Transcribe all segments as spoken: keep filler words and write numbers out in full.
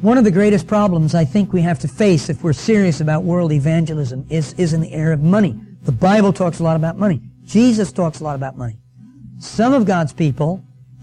One of the greatest problems I think we have to face if we're serious about world evangelism is, is in the area of money. The Bible talks a lot about money. Jesus talks a lot about money. Some of God's people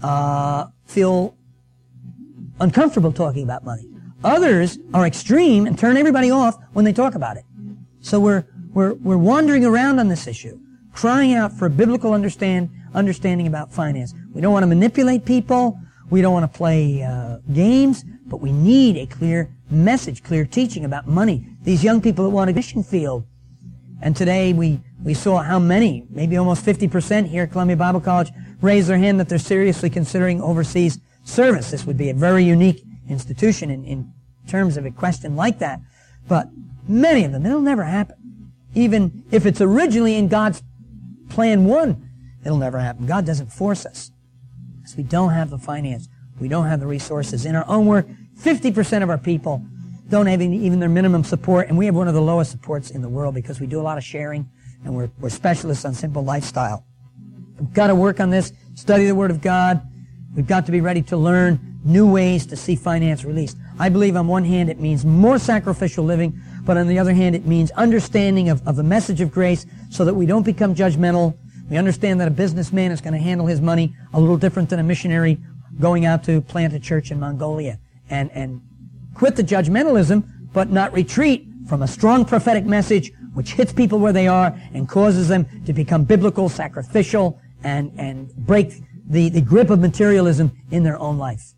uh, feel uncomfortable talking about money. Others are extreme and turn everybody off when they talk about it. So we're we're we're wandering around on this issue, crying out for a biblical understand understanding about finance. We don't want to manipulate people. We don't want to play uh, games, but we need a clear message, clear teaching about money. These young people that want a mission field, and today we we saw how many, maybe almost fifty percent here at Columbia Bible College, raise their hand that they're seriously considering overseas service. This would be a very unique institution in, in terms of a question like that. But many of them, it'll never happen. Even if it's originally in God's plan one, it'll never happen. God doesn't force us. Because we don't have the finance. We don't have the resources. In our own work, fifty percent of our people don't have even their minimum support, and we have one of the lowest supports in the world because we do a lot of sharing, and we're, we're specialists on simple lifestyle. We've got to work on this, study the Word of God. We've got to be ready to learn new ways to see finance released. I believe on one hand it means more sacrificial living, but on the other hand it means understanding of, of the message of grace so that we don't become judgmental. We understand that a businessman is going to handle his money a little different than a missionary going out to plant a church in Mongolia. And, and quit the judgmentalism, but not retreat from a strong prophetic message which hits people where they are and causes them to become biblical, sacrificial, and, and break the, the grip of materialism in their own life.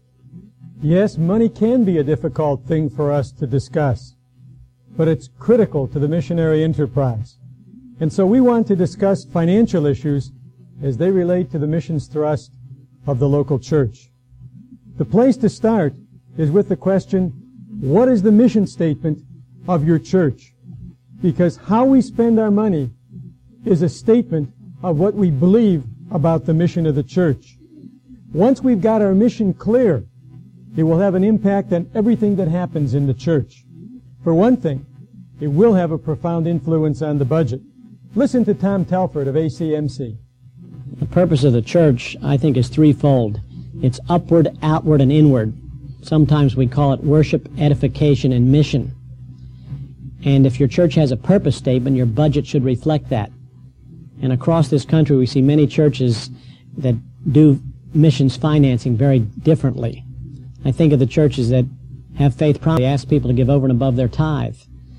Yes, money can be a difficult thing for us to discuss, but it's critical to the missionary enterprise. And so we want to discuss financial issues as they relate to the missions thrust of the local church. The place to start is with the question, what is the mission statement of your church? Because how we spend our money is a statement of what we believe about the mission of the church. Once we've got our mission clear, it will have an impact on everything that happens in the church. For one thing, it will have a profound influence on the budget. Listen to Tom Telford of A C M C. The purpose of the church, I think, is threefold. It's upward, outward, and inward. Sometimes we call it worship, edification, and mission. And if your church has a purpose statement, your budget should reflect that. And across this country, we see many churches that do missions financing very differently. I think of the churches that have faith promise. They ask people to give over and above their tithe.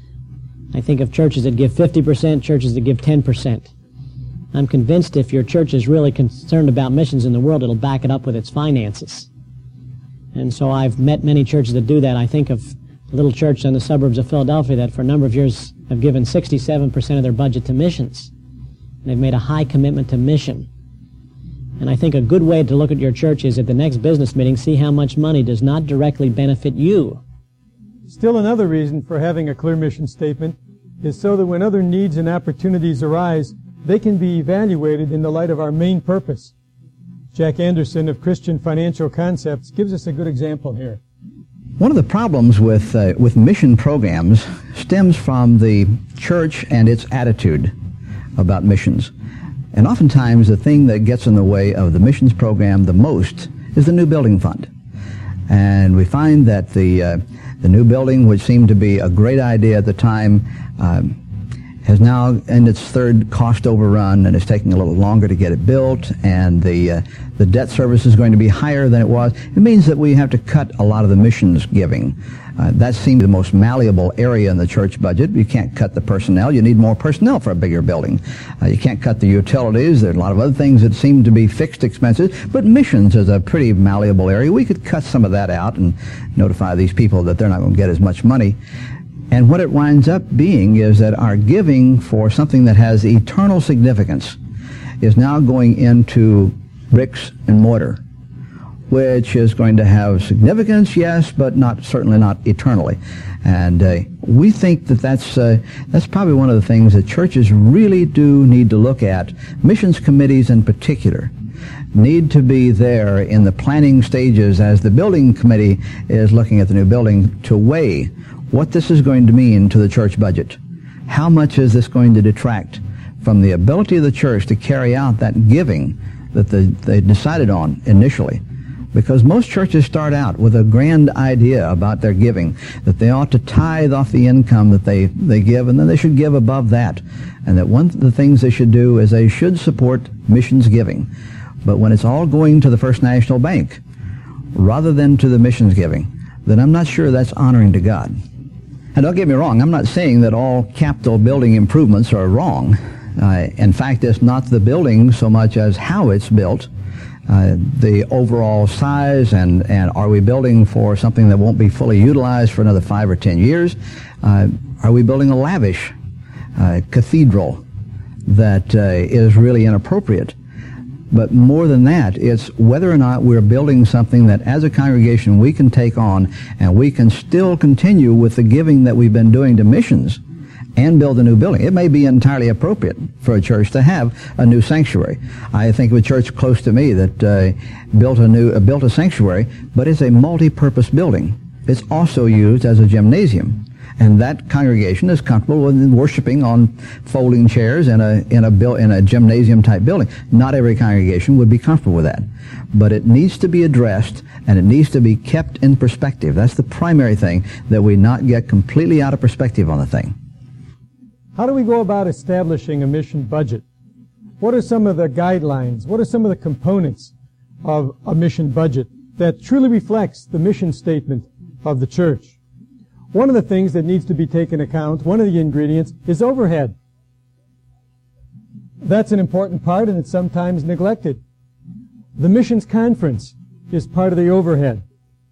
I think of churches that give fifty percent, churches that give ten percent. I'm convinced if your church is really concerned about missions in the world, it'll back it up with its finances. And so I've met many churches that do that. I think of a little church in the suburbs of Philadelphia that for a number of years have given sixty-seven percent of their budget to missions. And they've made a high commitment to mission. And I think a good way to look at your church is at the next business meeting, see how much money does not directly benefit you. Still another reason for having a clear mission statement is so that when other needs and opportunities arise, they can be evaluated in the light of our main purpose. Jack Anderson of Christian Financial Concepts gives us a good example here. One of the problems with, uh, with mission programs stems from the church and its attitude about missions. And oftentimes the thing that gets in the way of the missions program the most is the new building fund. And we find that the, uh, the new building, which seemed to be a great idea at the time, uh, has now in its third cost overrun, and it's taking a little longer to get it built, and the uh, the debt service is going to be higher than it was. It means that we have to cut a lot of the missions giving. Uh, that seems the most malleable area in the church budget. You can't cut the personnel. You need more personnel for a bigger building. Uh, you can't cut the utilities. There are a lot of other things that seem to be fixed expenses, but missions is a pretty malleable area. We could cut some of that out and notify these people that they're not going to get as much money. And what it winds up being is that our giving for something that has eternal significance is now going into bricks and mortar, which is going to have significance, yes, but not certainly not eternally. And uh, we think that that's, uh, that's probably one of the things that churches really do need to look at. Missions committees in particular need to be there in the planning stages as the building committee is looking at the new building to weigh what this is going to mean to the church budget. How much is this going to detract from the ability of the church to carry out that giving that the, they decided on initially? Because most churches start out with a grand idea about their giving, that they ought to tithe off the income that they, they give, and then they should give above that. And that one of the things they should do is they should support missions giving. But when it's all going to the First National Bank, rather than to the missions giving, then I'm not sure that's honoring to God. And don't get me wrong, I'm not saying that all capital building improvements are wrong. Uh, in fact, it's not the building so much as how it's built. Uh, the overall size, and, and are we building for something that won't be fully utilized for another five or ten years? Uh, are we building a lavish uh, cathedral that uh, is really inappropriate? But more than that, it's whether or not we're building something that as a congregation we can take on, and we can still continue with the giving that we've been doing to missions and build a new building. It may be entirely appropriate for a church to have a new sanctuary. I think of a church close to me that uh, built a new uh, built a sanctuary, but it's a multi-purpose building. It's also used as a gymnasium, and that congregation is comfortable with worshiping on folding chairs in a in a built in a gymnasium type building. Not every congregation would be comfortable with that, but it needs to be addressed, and it needs to be kept in perspective. That's the primary thing, that we not get completely out of perspective on the thing. How do we go about establishing a mission budget? What are some of the guidelines? What are some of the components of a mission budget that truly reflects the mission statement of the church? One of the things that needs to be taken account, one of the ingredients, is overhead. That's an important part, and it's sometimes neglected. The missions conference is part of the overhead.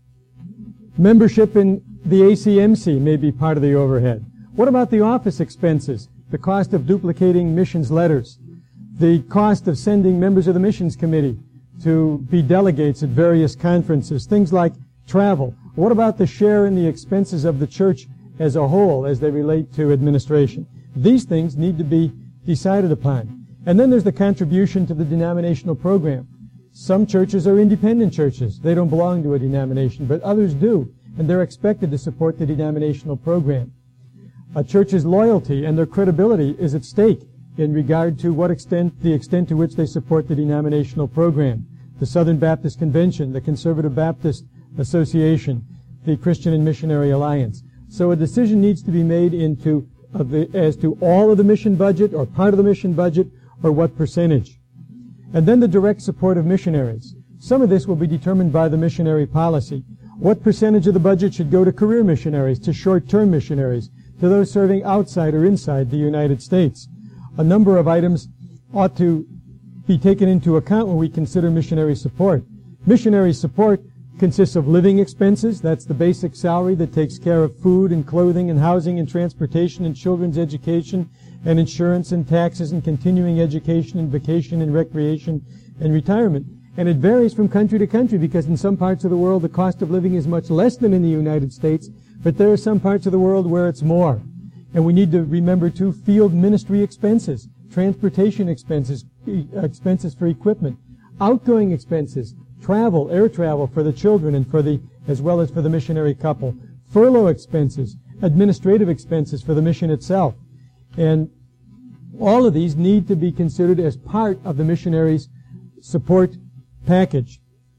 Membership in the A C M C may be part of the overhead. What about the office expenses, the cost of duplicating missions letters, the cost of sending members of the missions committee to be delegates at various conferences, things like travel? What about the share in the expenses of the church as a whole as they relate to administration? These things need to be decided upon. And then there's the contribution to the denominational program. Some churches are independent churches. They don't belong to a denomination, but others do, and they're expected to support the denominational program. A church's loyalty and their credibility is at stake in regard to what extent, the extent to which they support the denominational program. The Southern Baptist Convention, the Conservative Baptist Association, the Christian and Missionary Alliance. So a decision needs to be made into of the, as to all of the mission budget, or part of the mission budget, or what percentage. And then the direct support of missionaries. Some of this will be determined by the missionary policy. What percentage of the budget should go to career missionaries, to short-term missionaries, to those serving outside or inside the United States? A number of items ought to be taken into account when we consider missionary support. Missionary support consists of living expenses. That's the basic salary that takes care of food and clothing and housing and transportation and children's education and insurance and taxes and continuing education and vacation and recreation and retirement. And it varies from country to country, because in some parts of the world the cost of living is much less than in the United States, but there are some parts of the world where it's more. And we need to remember, too, field ministry expenses, transportation expenses, expenses for equipment, outgoing expenses, travel, air travel for the children and for the, as well as for the missionary couple, furlough expenses, administrative expenses for the mission itself. And all of these need to be considered as part of the missionary's support package.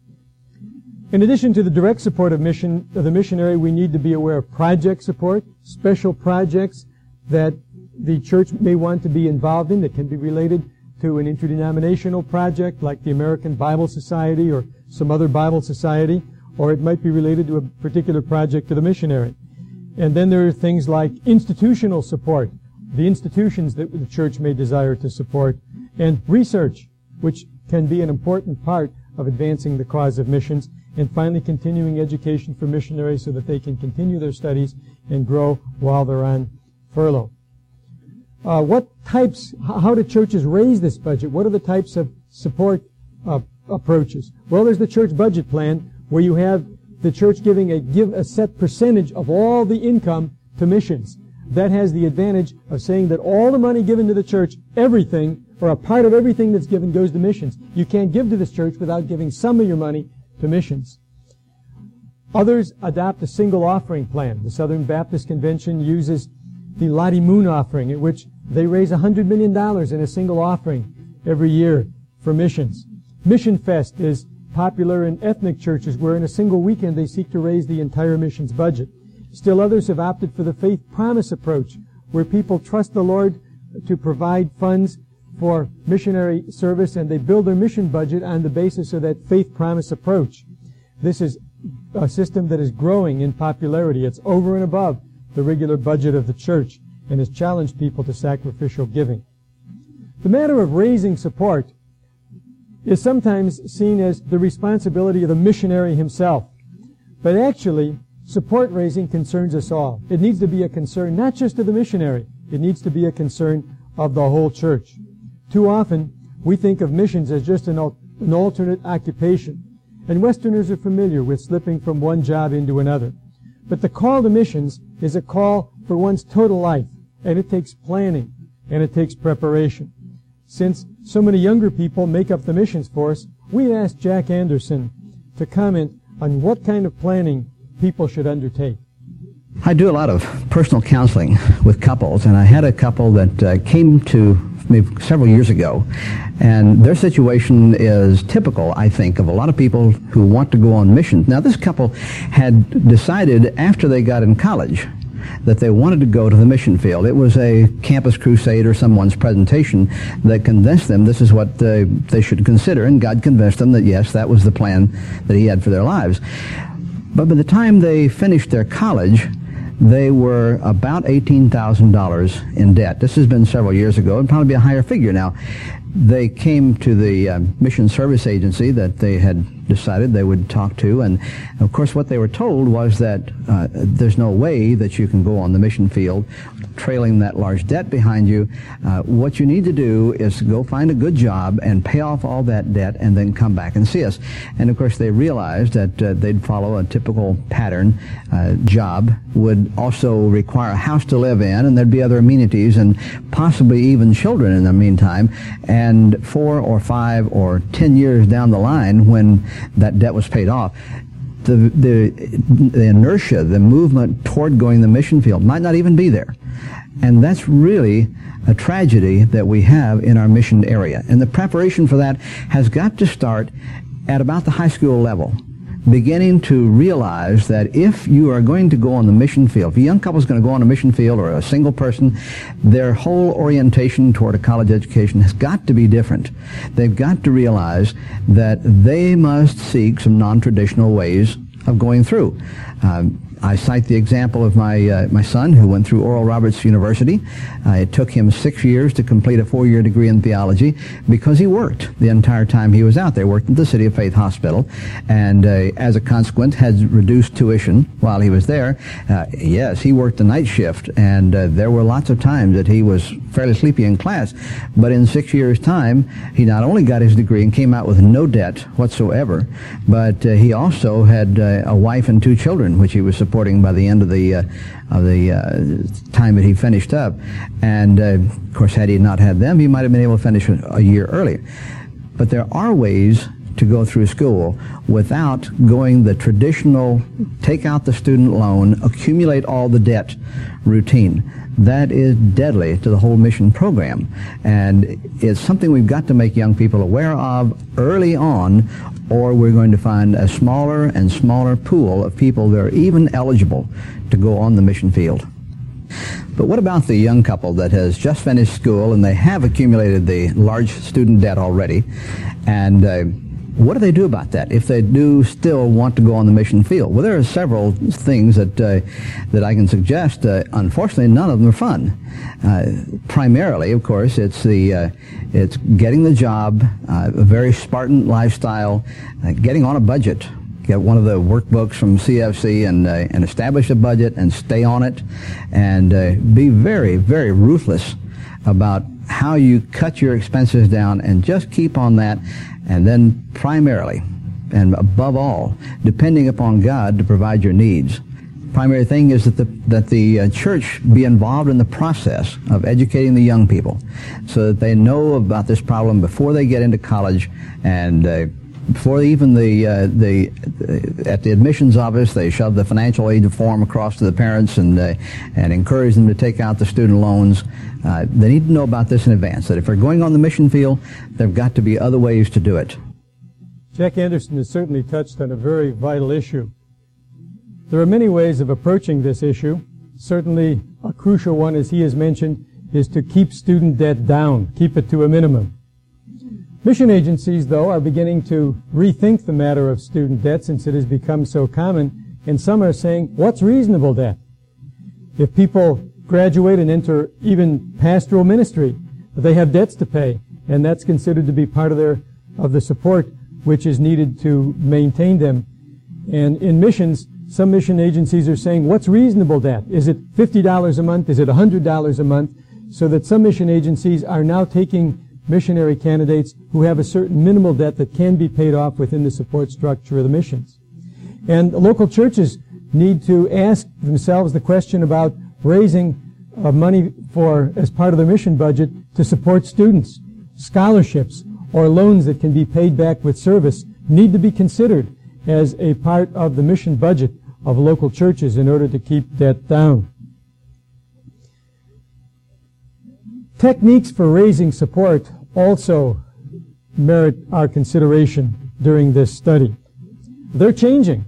In addition to the direct support of mission of the missionary, we need to be aware of project support, special projects that the church may want to be involved in that can be related to an interdenominational project like the American Bible Society or some other Bible society, or it might be related to a particular project to the missionary. And then there are things like institutional support, the institutions that the church may desire to support, and research, which can be an important part of advancing the cause of missions, and finally continuing education for missionaries so that they can continue their studies and grow while they're on furlough. Uh, what types, how do churches raise this budget? What are the types of support uh, approaches? Well, there's the church budget plan, where you have the church giving a, give a set percentage of all the income to missions. That has the advantage of saying that all the money given to the church, everything, or a part of everything that's given, goes to missions. You can't give to this church without giving some of your money to missions. Others adopt a single offering plan. The Southern Baptist Convention uses the Lottie Moon offering, at which they raise one hundred million dollars in a single offering every year for missions. Mission Fest is popular in ethnic churches where in a single weekend they seek to raise the entire missions budget. Still others have opted for the faith promise approach, where people trust the Lord to provide funds for missionary service, and they build their mission budget on the basis of that faith promise approach. This is a system that is growing in popularity. It's over and above the regular budget of the church and has challenged people to sacrificial giving. The matter of raising support is sometimes seen as the responsibility of the missionary himself. But actually, support raising concerns us all. It needs to be a concern not just of the missionary. It needs to be a concern of the whole church. Too often, we think of missions as just an, al- an alternate occupation. And Westerners are familiar with slipping from one job into another. But the call to missions is a call for one's total life. And it takes planning. And it takes preparation. Since so many younger people make up the missions force, we asked Jack Anderson to comment on what kind of planning people should undertake. I do a lot of personal counseling with couples, and I had a couple that uh, came to me several years ago, and their situation is typical, I think, of a lot of people who want to go on missions. Now, this couple had decided after they got in college that they wanted to go to the mission field. It was a campus crusade or someone's presentation that convinced them this is what uh, they should consider, and God convinced them that, yes, that was the plan that He had for their lives. But by the time they finished their college, they were about eighteen thousand dollars in debt. This has been several years ago. It'd probably be a higher figure now. They came to the uh, mission service agency that they had decided they would talk to, and of course what they were told was that uh, there's no way that you can go on the mission field trailing that large debt behind you. Uh, what you need to do is go find a good job and pay off all that debt and then come back and see us. And of course they realized that uh, they'd follow a typical pattern. Uh, job would also require a house to live in, and there'd be other amenities and possibly even children in the meantime. And four or five or ten years down the line, when that debt was paid off, the, the, the inertia, the movement toward going the mission field might not even be there. And that's really a tragedy that we have in our mission area. And the preparation for that has got to start at about the high school level, beginning to realize that if you are going to go on the mission field, if a young couple is going to go on a mission field, or a single person, their whole orientation toward a college education has got to be different. They've got to realize that they must seek some non-traditional ways of going through. Um, I cite the example of my uh, my son, who went through Oral Roberts University. Uh, it took him six years to complete a four-year degree in theology because he worked the entire time he was out there. Worked at the City of Faith Hospital, and uh, as a consequence, had reduced tuition while he was there. Uh, yes, he worked the night shift, and uh, there were lots of times that he was fairly sleepy in class. But in six years' time, he not only got his degree and came out with no debt whatsoever, but uh, he also had uh, a wife and two children, which he was supporting by the end of the uh, of the uh, time that he finished up. And uh, of course, had he not had them, he might have been able to finish a year earlier. But there are ways to go through school without going the traditional take out the student loan, accumulate all the debt routine. That is deadly to the whole mission program, and it's something we've got to make young people aware of early on, or we're going to find a smaller and smaller pool of people that are even eligible to go on the mission field. But what about the young couple that has just finished school and they have accumulated the large student debt already, and uh, what do they do about that if they do still want to go on the mission field? Well, there are several things that uh, that I can suggest. Uh, unfortunately, none of them are fun. Uh, primarily, of course, it's the uh, it's getting the job, uh, a very Spartan lifestyle, uh, getting on a budget. Get one of the workbooks from C F C and uh, and establish a budget and stay on it, and uh, be very, very ruthless about how you cut your expenses down and just keep on that. And then primarily, and above all, depending upon God to provide your needs. Primary thing is that the, that the uh, church be involved in the process of educating the young people so that they know about this problem before they get into college, and uh, before even the, uh, the, uh, at the admissions office, they shove the financial aid form across to the parents and, uh, and encourage them to take out the student loans. Uh, they need to know about this in advance, that if they're going on the mission field, there have got to be other ways to do it. Jack Anderson has certainly touched on a very vital issue. There are many ways of approaching this issue. Certainly, a crucial one, as he has mentioned, is to keep student debt down, keep it to a minimum. Mission agencies, though, are beginning to rethink the matter of student debt since it has become so common, and some are saying, what's reasonable debt? If people graduate and enter even pastoral ministry, they have debts to pay, and that's considered to be part of their of the support which is needed to maintain them. And in missions, some mission agencies are saying, what's reasonable debt? Is it fifty dollars a month? Is it one hundred dollars a month? So that some mission agencies are now taking missionary candidates who have a certain minimal debt that can be paid off within the support structure of the missions. And local churches need to ask themselves the question about raising uh, money for, as part of their mission budget, to support students. Scholarships or loans that can be paid back with service need to be considered as a part of the mission budget of local churches in order to keep debt down. Techniques for raising support also merit our consideration during this study. They're changing.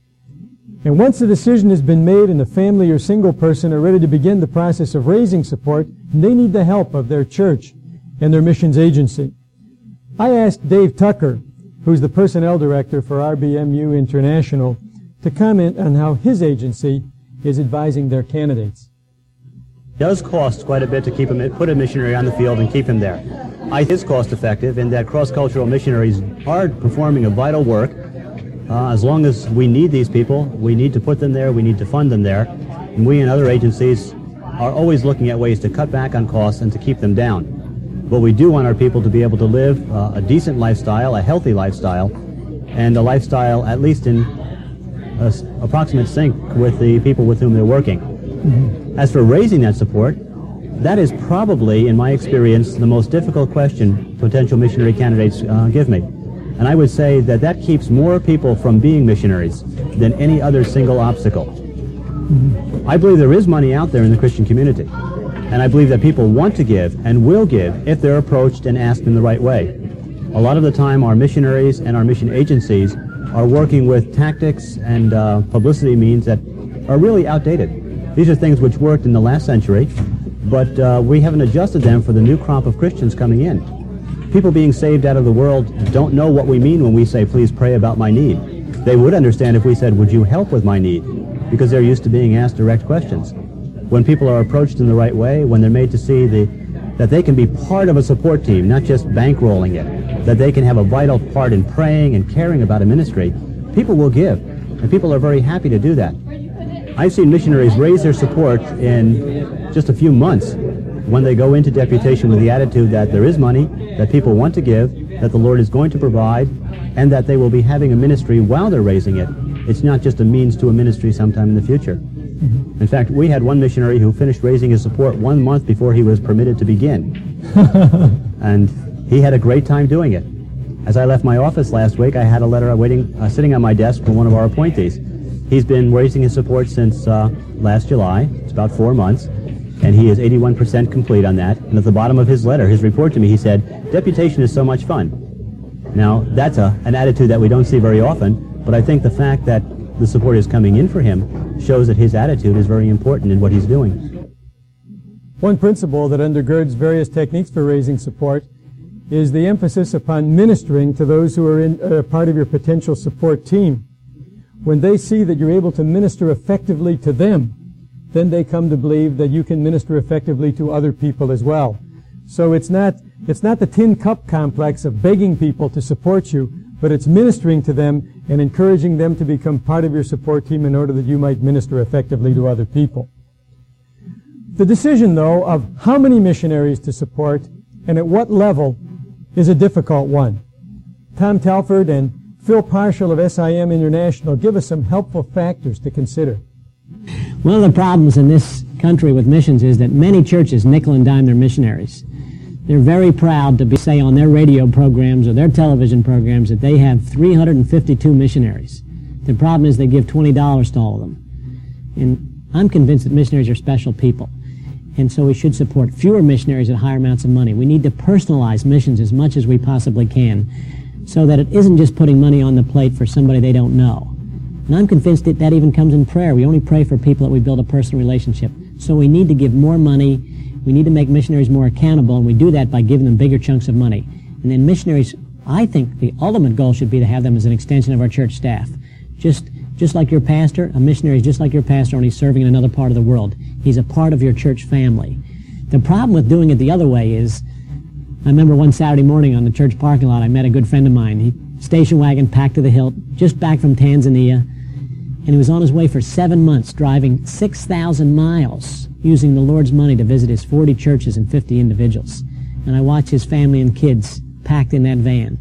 And once the decision has been made and the family or single person are ready to begin the process of raising support, they need the help of their church and their missions agency. I asked Dave Tucker, who's the personnel director for R B M U International, to comment on how his agency is advising their candidates. It does cost quite a bit to keep him, put a missionary on the field and keep him there. I think it's cost effective in that cross-cultural missionaries are performing a vital work. Uh, as long as we need these people, we need to put them there, we need to fund them there, and we and other agencies are always looking at ways to cut back on costs and to keep them down. But we do want our people to be able to live uh, a decent lifestyle, a healthy lifestyle, and a lifestyle at least in uh, approximate sync with the people with whom they're working. Mm-hmm. As for raising that support, that is probably, in my experience, the most difficult question potential missionary candidates uh, give me. And I would say that that keeps more people from being missionaries than any other single obstacle. Mm-hmm. I believe there is money out there in the Christian community. And I believe that people want to give and will give if they're approached and asked in the right way. A lot of the time, our missionaries and our mission agencies are working with tactics and uh, publicity means that are really outdated. These are things which worked in the last century, but uh, we haven't adjusted them for the new crop of Christians coming in. People being saved out of the world don't know what we mean when we say, please pray about my need. They would understand if we said, would you help with my need? Because they're used to being asked direct questions. When people are approached in the right way, when they're made to see the, that they can be part of a support team, not just bankrolling it, that they can have a vital part in praying and caring about a ministry, people will give, and people are very happy to do that. I've seen missionaries raise their support in just a few months when they go into deputation with the attitude that there is money, that people want to give, that the Lord is going to provide, and that they will be having a ministry while they're raising it. It's not just a means to a ministry sometime in the future. In fact, we had one missionary who finished raising his support one month before he was permitted to begin. And he had a great time doing it. As I left my office last week, I had a letter waiting, uh, sitting on my desk from one of our appointees. He's been raising his support since uh, last July. It's about four months. And he is eighty-one percent complete on that. And at the bottom of his letter, his report to me, he said, deputation is so much fun. Now, that's a, an attitude that we don't see very often, but I think the fact that the support is coming in for him shows that his attitude is very important in what he's doing. One principle that undergirds various techniques for raising support is the emphasis upon ministering to those who are in uh, part of your potential support team. When they see that you're able to minister effectively to them, then they come to believe that you can minister effectively to other people as well. So it's not, it's not the tin cup complex of begging people to support you, but it's ministering to them and encouraging them to become part of your support team in order that you might minister effectively to other people. The decision, though, of how many missionaries to support and at what level is a difficult one. Tom Telford and Phil Parshall of S I M International give us some helpful factors to consider. One of the problems in this country with missions is that many churches nickel and dime their missionaries. They're very proud to be, say, on their radio programs or their television programs that they have three hundred fifty-two missionaries. The problem is they give twenty dollars to all of them. And I'm convinced that missionaries are special people. And so we should support fewer missionaries at higher amounts of money. We need to personalize missions as much as we possibly can. so that it isn't just putting money on the plate for somebody they don't know. And I'm convinced that that even comes in prayer. We only pray for people that we build a personal relationship. So we need to give more money. We need to make missionaries more accountable, and we do that by giving them bigger chunks of money. And then missionaries, I think the ultimate goal should be to have them as an extension of our church staff. Just just like your pastor, a missionary is just like your pastor, only serving in another part of the world. He's a part of your church family. The problem with doing it the other way is, I remember one Saturday morning on the church parking lot, I met a good friend of mine. He station wagon packed to the hilt, just back from Tanzania, and he was on his way for seven months, driving six thousand miles, using the Lord's money to visit his forty churches and fifty individuals. And I watched his family and kids packed in that van.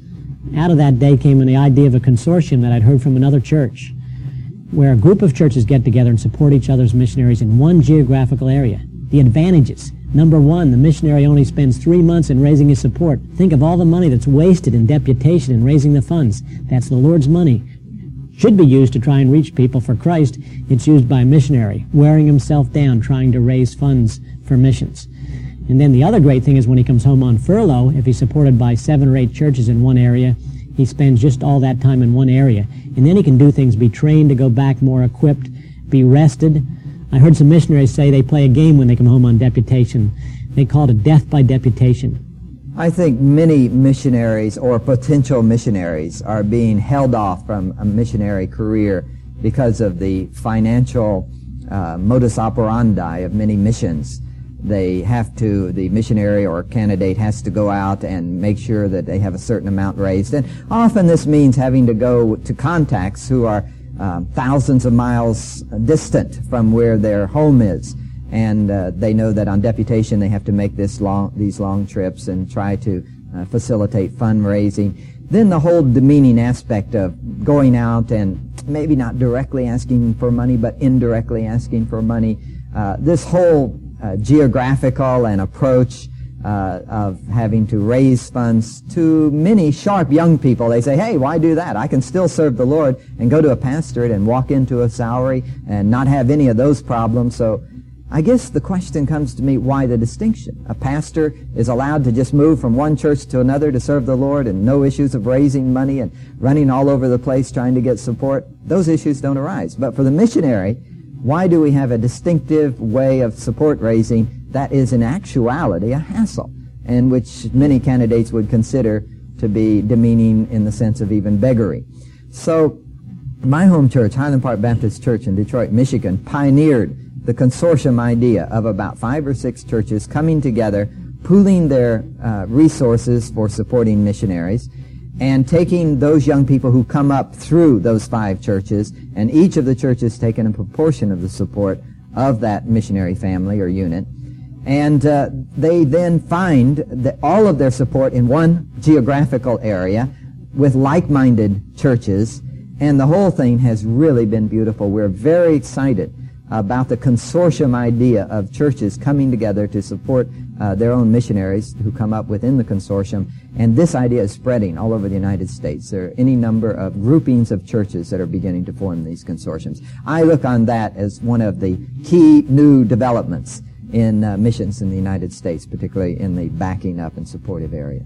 Out of that day came the idea of a consortium that I'd heard from another church, where a group of churches get together and support each other's missionaries in one geographical area. The advantages. Number one, the missionary only spends three months in raising his support. Think of all the money that's wasted in deputation and raising the funds. That's the Lord's money. Should be used to try and reach people for Christ. It's used by a missionary, wearing himself down, trying to raise funds for missions. And then the other great thing is when he comes home on furlough, if he's supported by seven or eight churches in one area, he spends just all that time in one area. And then he can do things, be trained to go back more equipped, be rested. I heard some missionaries say they play a game when they come home on deputation. They call it death by deputation. I think many missionaries or potential missionaries are being held off from a missionary career because of the financial uh, modus operandi of many missions. They have to, the missionary or candidate has to go out and make sure that they have a certain amount raised. And often this means having to go to contacts who are um, thousands of miles distant from where their home is. And uh, they know that on deputation they have to make this long, these long trips and try to uh, facilitate fundraising. Then the whole demeaning aspect of going out and maybe not directly asking for money, but indirectly asking for money. Uh, this whole uh, geographical and approach uh, of having to raise funds to many sharp young people. They say, hey, why do that? I can still serve the Lord and go to a pastorate and walk into a salary and not have any of those problems. So I guess the question comes to me, why the distinction? A pastor is allowed to just move from one church to another to serve the Lord and no issues of raising money and running all over the place trying to get support. Those issues don't arise. But for the missionary, why do we have a distinctive way of support raising that is in actuality a hassle, and which many candidates would consider to be demeaning in the sense of even beggary? So my home church, Highland Park Baptist Church in Detroit, Michigan, pioneered the consortium idea of about five or six churches coming together, pooling their uh, resources for supporting missionaries, and taking those young people who come up through those five churches, and each of the churches taking a proportion of the support of that missionary family or unit. And uh, they then find that all of their support in one geographical area with like-minded churches, and the whole thing has really been beautiful. We're very excited about the consortium idea of churches coming together to support uh, their own missionaries who come up within the consortium. And this idea is spreading all over the United States. There are any number of groupings of churches that are beginning to form these consortiums. I look on that as one of the key new developments in uh, missions in the United States, particularly in the backing up and supportive area.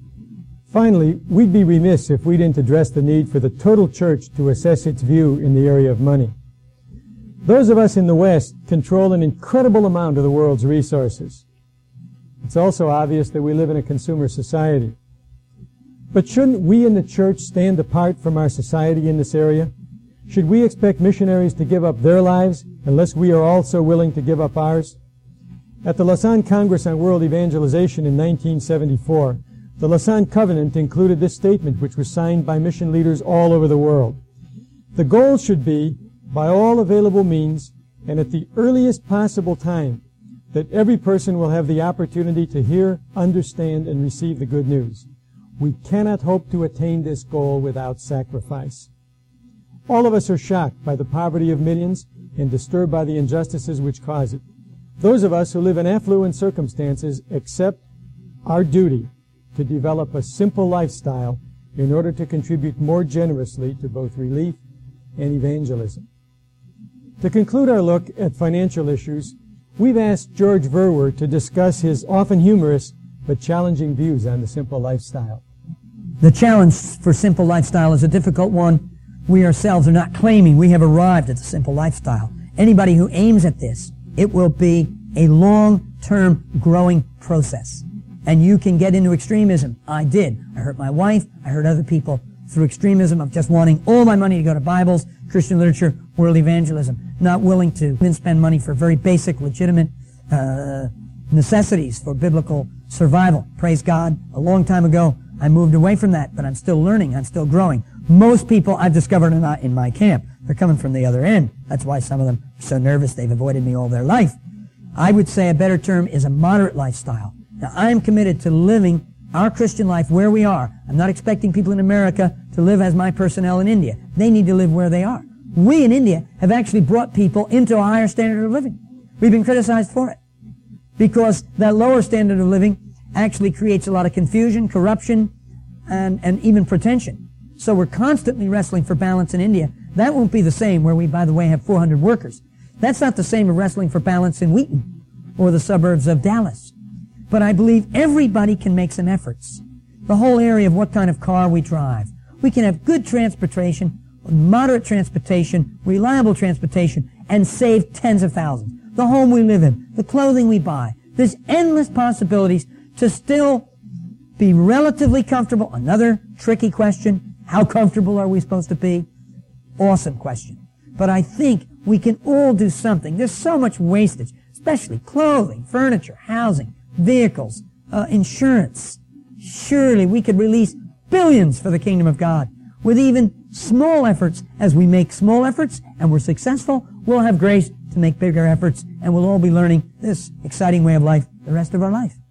Finally, we'd be remiss if we didn't address the need for the total church to assess its view in the area of money. Those of us in the West control an incredible amount of the world's resources. It's also obvious that we live in a consumer society. But shouldn't we in the church stand apart from our society in this area? Should we expect missionaries to give up their lives unless we are also willing to give up ours? At the Lausanne Congress on World Evangelization in nineteen seventy-four, the Lausanne Covenant included this statement, which was signed by mission leaders all over the world. The goal should be, by all available means, and at the earliest possible time, that every person will have the opportunity to hear, understand, and receive the good news. We cannot hope to attain this goal without sacrifice. All of us are shocked by the poverty of millions and disturbed by the injustices which cause it. Those of us who live in affluent circumstances accept our duty to develop a simple lifestyle in order to contribute more generously to both relief and evangelism. To conclude our look at financial issues, we've asked George Verwer to discuss his often humorous but challenging views on the simple lifestyle. The challenge for simple lifestyle is a difficult one. We ourselves are not claiming we have arrived at the simple lifestyle. Anybody who aims at this, it will be a long-term growing process. And you can get into extremism. I did. I hurt my wife. I hurt other people through extremism of just wanting all my money to go to Bibles, Christian literature, world evangelism. Not willing to even spend money for very basic, legitimate uh, necessities for biblical survival. Praise God. A long time ago, I moved away from that, but I'm still learning. I'm still growing. Most people I've discovered are not in my camp. They're coming from the other end. That's why some of them are so nervous they've avoided me all their life. I would say a better term is a moderate lifestyle. Now, I'm committed to living our Christian life where we are. I'm not expecting people in America to live as my personnel in India. They need to live where they are. We in India have actually brought people into a higher standard of living. We've been criticized for it because that lower standard of living actually creates a lot of confusion, corruption, and, and even pretension. So we're constantly wrestling for balance in India. That won't be the same where we, by the way, have four hundred workers. That's not the same as wrestling for balance in Wheaton or the suburbs of Dallas. But I believe everybody can make some efforts. The whole area of what kind of car we drive. We can have good transportation, moderate transportation, reliable transportation, and save tens of thousands. The home we live in, the clothing we buy. There's endless possibilities to still be relatively comfortable. Another tricky question. How comfortable are we supposed to be? Awesome question. But I think we can all do something. There's so much wastage, especially clothing, furniture, housing, vehicles, uh, insurance. Surely we could release billions for the kingdom of God with even small efforts. As we make small efforts and we're successful, we'll have grace to make bigger efforts, and we'll all be learning this exciting way of life the rest of our life.